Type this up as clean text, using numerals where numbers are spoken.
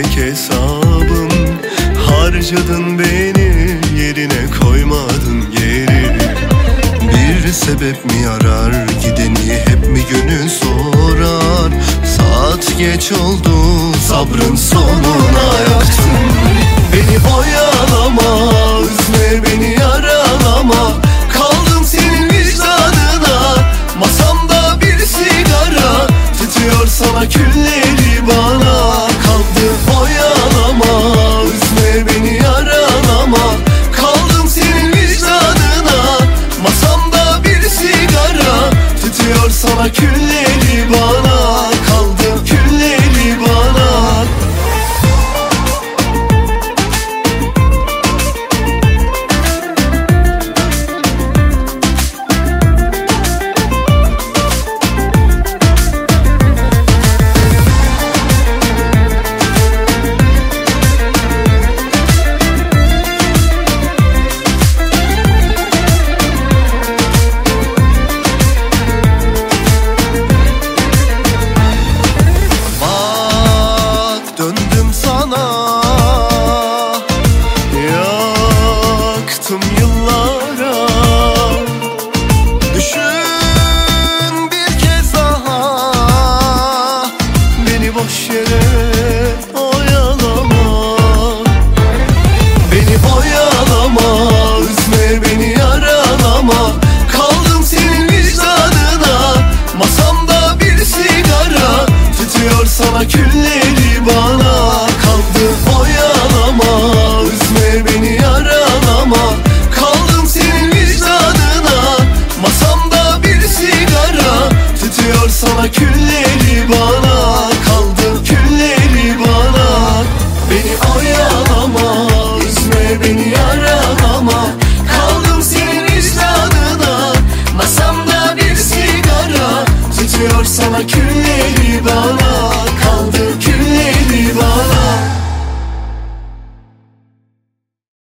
tek hesabım. Harcadın beni, yerine koymadın geri. Bir sebep mi arar, gideni hep mi gönül sorar? Saat geç oldu, sabrın sonuna yaktın. Beni oyalama, üzme beni, yaralama. Kaldım senin vicdanına, masamda bir sigara. Tutuyor sana külleri bana. Kaldı oyalama, üzme beni, yaralama. Kaldım senin vicdanına, masamda bir sigara. Tutuyor sana külleri bana. Kaldı külleri bana. Döndüm sana, yaktım yıllara. Düşün bir kez daha, beni boş yere oyalama. Beni oyalama, üzme beni, yaralama. Kaldım senin vicdanına, masamda bir sigara. Tutuyor sana külleri bana. Kaldı oyalama, üzme beni, yaralama. Kaldım senin vicdanına, masamda bir sigara. Tutuyor sana külleri bana. Kaldı külleri bana. Beni oyalama, üzme beni, yaralama. Kaldım senin vicdanına, masamda bir sigara. Tutuyor sana külleri bana.